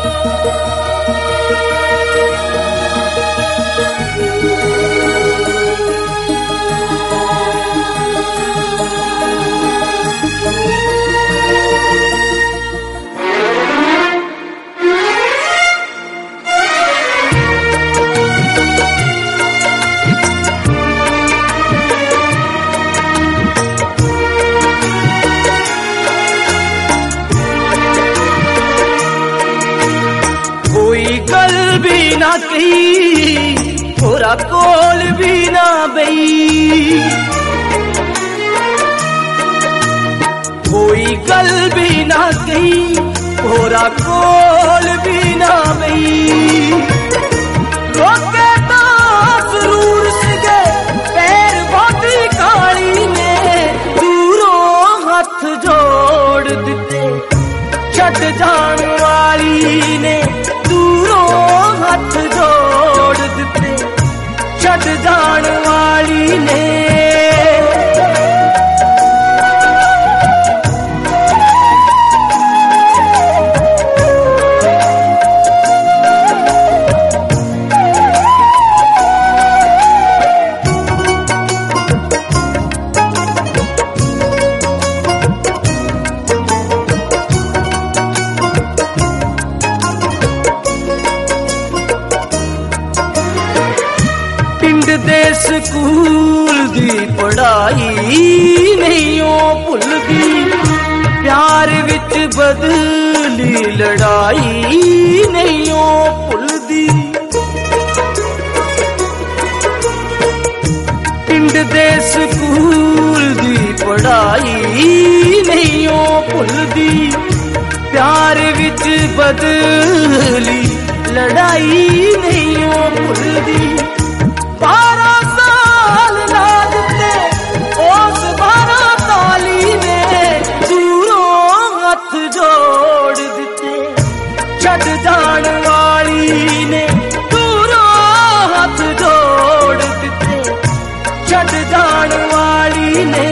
ना कही थोड़ा कोल भी ना बई, कोई गल भी ना कही थोड़ा कोल भी ना बई। रोके तो जरूर सके पैर बोटी काली ने दूरों हाथ जोड़ दिते, छट जान वाली ने हाथ जोड़ दिते, छट जान वाली ने। दे स्कूल दी पढ़ाई नहीं ओ भुलदी, प्यार विच बदली लड़ाई नहीं ओ भुलदी। पिंड दे स्कूल दी पढ़ाई नहीं ओ भुलदी, प्यार विच बदली लड़ाई नहीं ओ भुलदी। 12 साल ना दिते उस 12 ताली ने दूरों हाथ जोड़ दिते, छट जान वाली ने दूरों हाथ जोड़ दिते, छट जान वाली ने।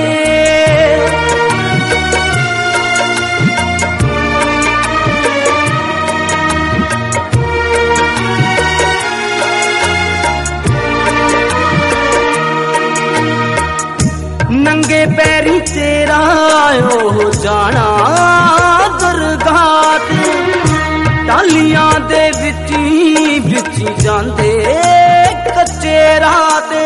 नंगे पैरी तेरा हो जाना दरगाह ते, टालियां दे विची विची जांदे कच्चे राते।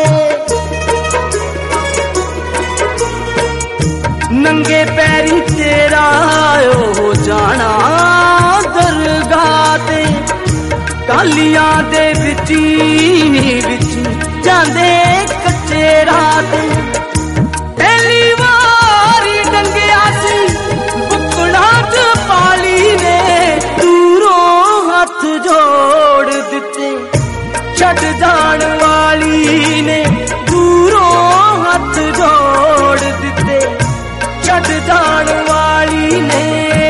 नंगे पैरी तेरा हो जाना दरगाह ते, टालियां दे विची विची जांदे कच्चे राते। पहली बारी डंगिया सी बुकड़ा च पाली ने दूरों हाथ जोड़ दिते, छट जान वाली ने दूरों हाथ जोड़ दिते, छट जान वाली ने।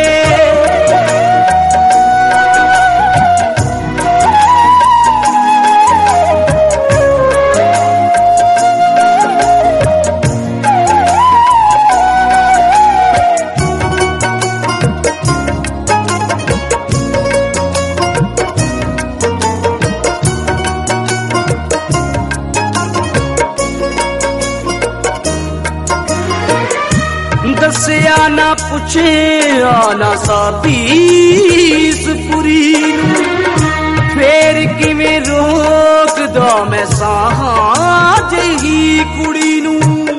दसिया ना पुछे आना साबीस पुरी, फेर किवें रोक दो मैं साहां जही कुड़ी नू।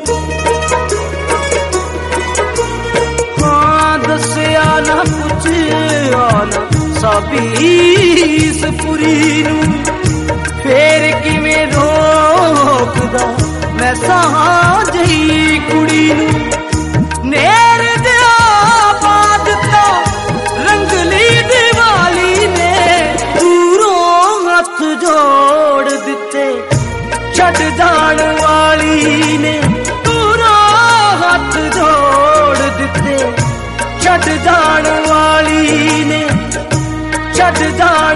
हाँ दसिया ना पुछे आना साबीस पुरी नू, फेर किवें रोक दो मैं साहां जही कुड़ी नू। नेर दिया बाद तो रंगली दिवाली ने दूरों हाथ जोड़ दिते, छट जान वाली ने दूरों हाथ जोड़ दिते, छट जान वाली ने छट जान